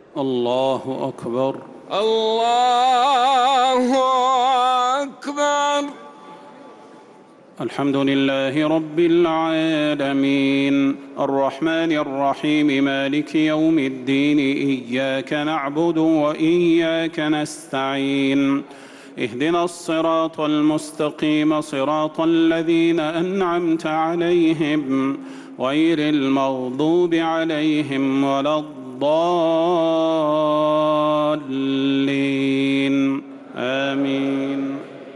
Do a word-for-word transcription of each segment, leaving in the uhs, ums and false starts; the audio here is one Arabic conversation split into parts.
الله أكبر. الله أكبر. الحمد لله رب العالمين الرحمن الرحيم مالك يوم الدين إياك نعبد وإياك نستعين اهدنا الصراط المستقيم صراط الذين أنعمت عليهم غير المغضوب عليهم ولا الضالين آمين.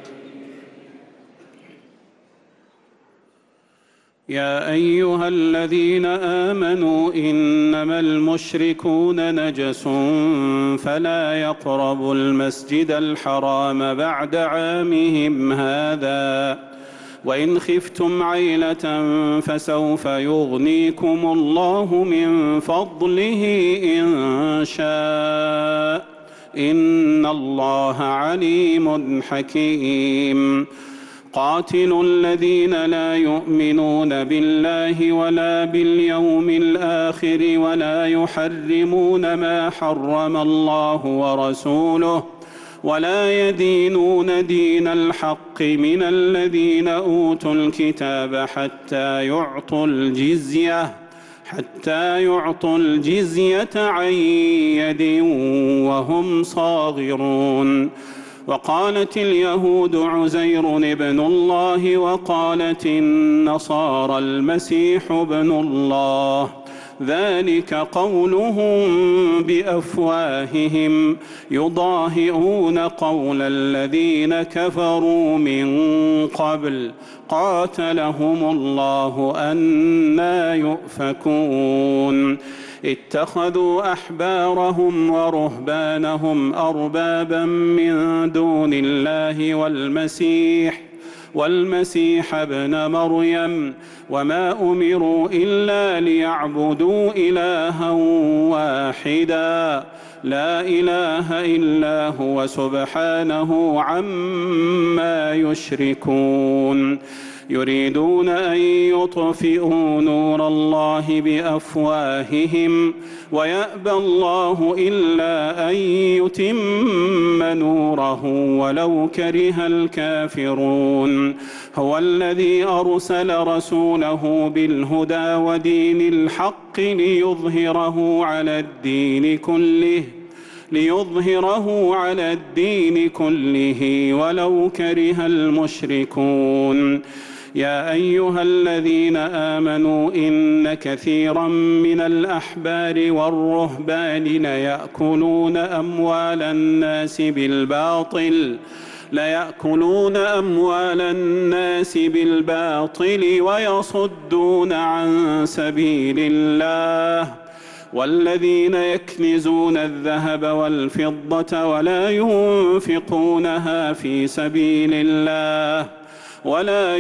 يا أيها الذين آمنوا إنما المشركون نجس فلا يقربوا المسجد الحرام بعد عامهم هذا وإن خفتم عيلة فسوف يغنيكم الله من فضله إن شاء إن الله عليم حكيم. قاتلوا الذين لا يؤمنون بالله ولا باليوم الآخر ولا يحرمون ما حرم الله ورسوله ولا يدينون دين الحق من الذين أوتوا الكتاب حتى يعطوا الجزية حتى يعطوا الجزية عن يد وهم صاغرون. وقالت اليهود عزير ابن الله وقالت النصارى المسيح ابن الله ذلك قولهم بأفواههم يضاهئون قول الذين كفروا من قبل قاتلهم الله أنى يؤفكون. اتخذوا أحبارهم ورهبانهم أربابا من دون الله والمسيح والمسيح ابن مريم وما أمروا إلا ليعبدوا إلها واحدا لا إله إلا هو سبحانه عما يشركون. يريدون أن يطفئوا نور الله بأفواههم ويأبى الله إلا أن يتم نوره ولو كره الكافرون. هو الذي أرسل رسوله بالهدى ودين الحق ليظهره على الدين كله ليظهره على الدين كله ولو كره المشركون. يا أيها الذين آمنوا إن كثيرا من الأحبار والرهبان ليأكلون أموال الناس بالباطل ليأكلون أموال الناس بالباطل ويصدون عن سبيل الله والذين يكنزون الذهب والفضة ولا ينفقونها في سبيل الله ولا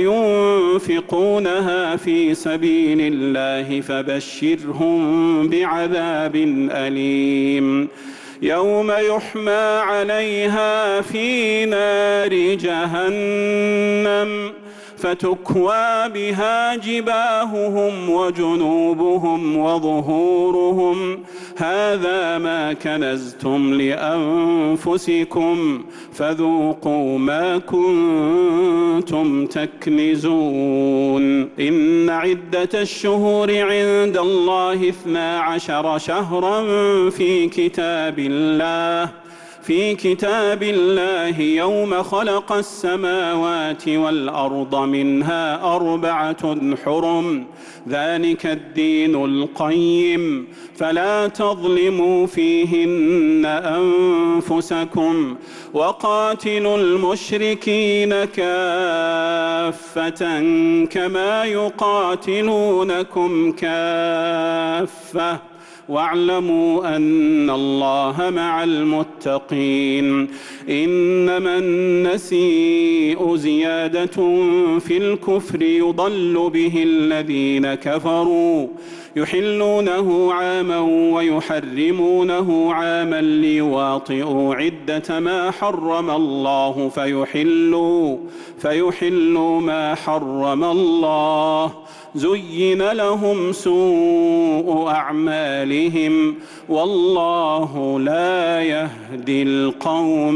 ينفقونها في سبيل الله فبشرهم بعذاب أليم. يوم يحمى عليها في نار جهنم فتكوى بها جباههم وجنوبهم وظهورهم هذا ما كنزتم لأنفسكم فذوقوا ما كنتم تكنزون. إن عدة الشهور عند الله اثنا عشر شهرا في كتاب الله في كتاب الله يوم خلق السماوات والأرض منها أربعة حرم ذلك الدين القيم فلا تظلموا فيهن أنفسكم وقاتلوا المشركين كافة كما يقاتلونكم كافة واعلموا أن الله مع المتقين. إنما النسيء زيادة في الكفر يضل به الذين كفروا يحلونه عاما ويحرمونه عاما ليواطئوا عدة ما حرم الله فيحلوا, فيحلوا ما حرم الله. زين لهم سوء أعمالهم والله لا يهدي القوم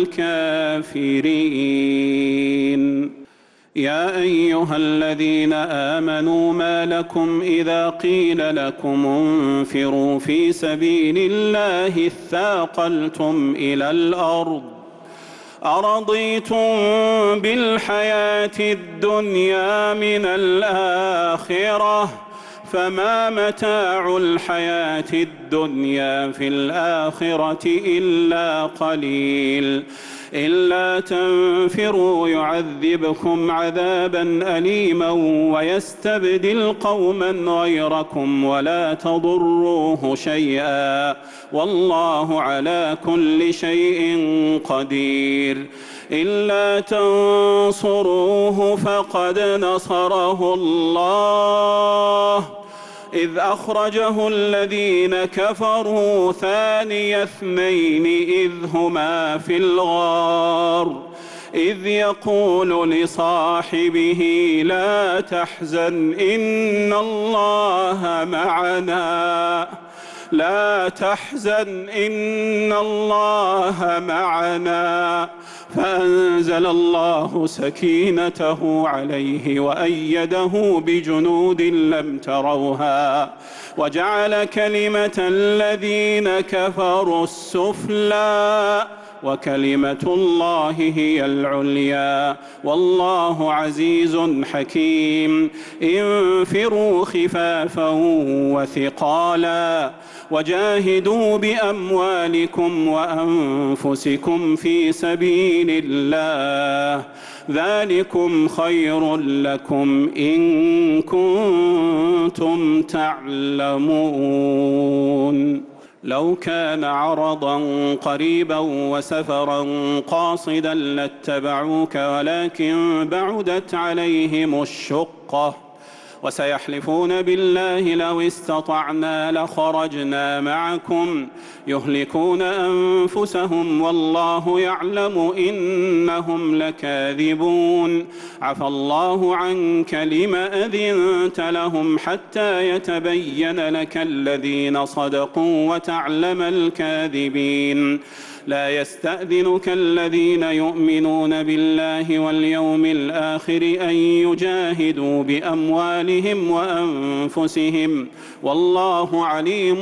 الكافرين. يا أيها الذين آمنوا ما لكم إذا قيل لكم انفروا في سبيل الله اثاقلتم إلى الأرض أرضيتم بالحياة الدنيا من الآخرة فما متاع الحياة الدنيا في الآخرة إلا قليل. إلا تنفروا يعذبكم عذابا أليما ويستبدل قوما غيركم ولا تضروه شيئا والله على كل شيء قدير. إلا تنصروه فقد نصره الله إذ أخرجه الذين كفروا ثاني اثنين إذ هما في الغار إذ يقول لصاحبه لا تحزن إن الله معنا لا تحزن إن الله معنا فأنزل الله سكينته عليه وأيده بجنود لم تروها وجعل كلمة الذين كفروا السفلى وكلمة الله هي العليا والله عزيز حكيم. انفروا خفافا وثقالا وجاهدوا بأموالكم وأنفسكم في سبيل الله ذلكم خير لكم إن كنتم تعلمون. لو كان عرضا قريبا وسفرا قاصدا لاتبعوك ولكن بعدت عليهم الشقة وسيحلفون بالله لو استطعنا لخرجنا معكم يهلكون أنفسهم والله يعلم إنهم لكاذبون. عفى الله عنك لم أذنت لهم حتى يتبين لك الذين صدقوا وتعلم الكاذبين. لا يستأذنك الذين يؤمنون بالله واليوم الآخر أن يجاهدوا بأموالهم وأنفسهم والله عليم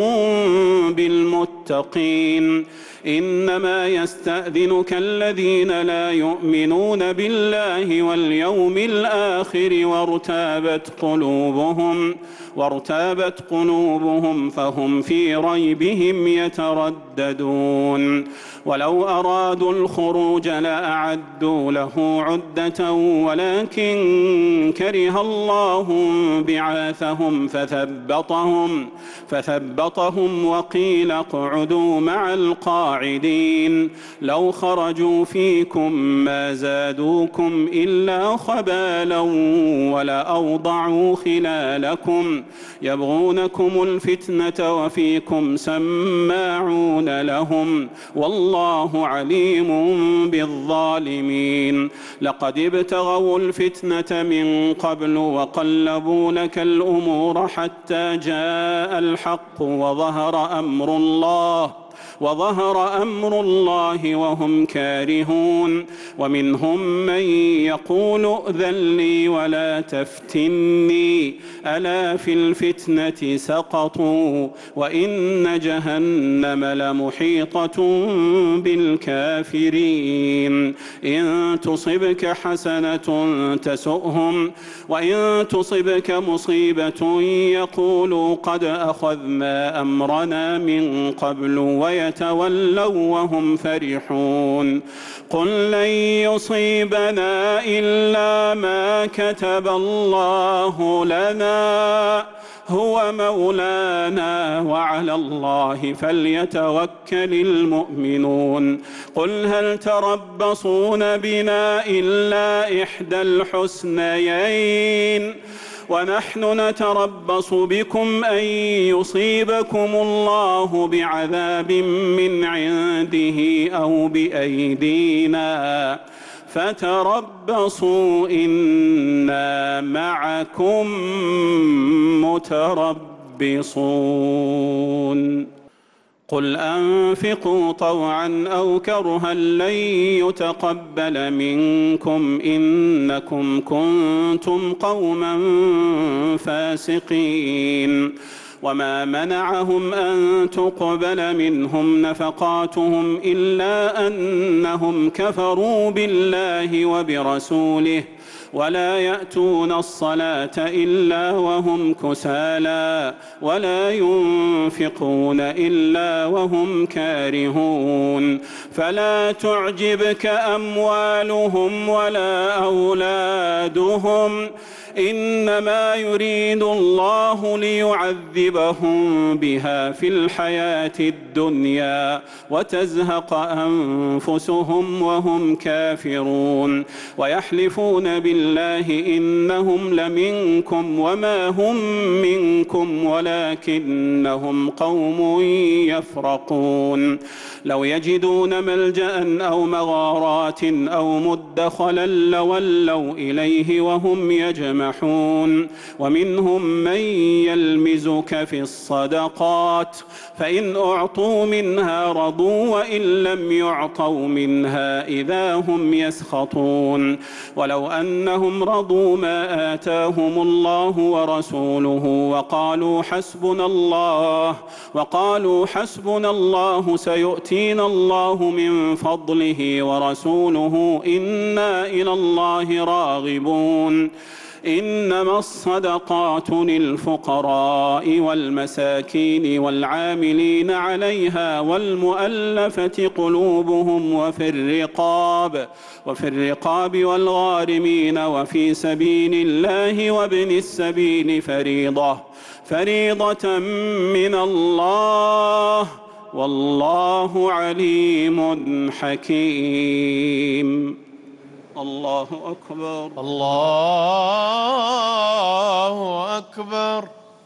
بالمتقين. إنما يستأذنك الذين لا يؤمنون بالله واليوم الآخر وارتابت قلوبهم وارتابت قلوبهم فهم في ريبهم يترددون. ولو أرادوا الخروج لأعدوا له عدة ولكن كره الله بعاثهم فثبطهم فثبطهم وقيل اقعدوا مع القاعدين. لو خرجوا فيكم ما زادوكم إلا خبالا ولأوضعوا خلالكم يبغونكم الفتنة وفيكم سماعون لهم والله عليم بالظالمين. لقد ابتغوا الفتنة من قبل وقلبوا لك الأمور حتى جاء الحق وظهر أمر الله وظهر أمر الله وهم كارهون. ومنهم من يقول ائذن لي ولا تفتني ألا في الفتنة سقطوا وإن جهنم لمحيطة بالكافرين. إن تصبك حسنة تسؤهم وإن تصبك مصيبة يقولوا قد أخذنا أمرنا من قبل ويتولوا وهم فرحون. قل لن يصيبنا إلا ما كتب الله لنا هو مولانا وعلى الله فليتوكل المؤمنون. قل هل تربصون بنا إلا إحدى الحسنيين ونحن نتربص بكم أن يصيبكم الله بعذاب من عنده أو بأيدينا فتربصوا إنا معكم متربصون قل أنفقوا طوعا أو كرها لن يتقبل منكم إنكم كنتم قوما فاسقين وما منعهم أن تقبل منهم نفقاتهم إلا أنهم كفروا بالله وبرسوله ولا يأتون الصلاة إلا وهم كسالى ولا ينفقون إلا وهم كارهون فلا تعجبك أموالهم ولا أولادهم إنما يريد الله ليعذبهم بها في الحياة الدنيا وتزهق أنفسهم وهم كافرون ويحلفون بالله إنهم لمنكم وما هم منكم ولكنهم قوم يفرقون لو يجدون ملجأ أو مغارات أو مدخلا لولوا إليه وهم يجمحون ومنهم من يلمزك في الصدقات فإن أعطوا منها رضوا وإن لم يعطوا منها إذا هم يسخطون ولو أنهم رضوا ما آتاهم الله ورسوله وقالوا حسبنا الله وقالوا حسبنا الله سيؤتينا الله من فضله ورسوله إنا إلى الله راغبون إنما الصدقات للفقراء والمساكين والعاملين عليها والمؤلفة قلوبهم وفي الرقاب وفي الرقاب والغارمين وفي سبيل الله وابن السبيل فريضة فريضة من الله والله عليم حكيم الله أكبر الله أكبر.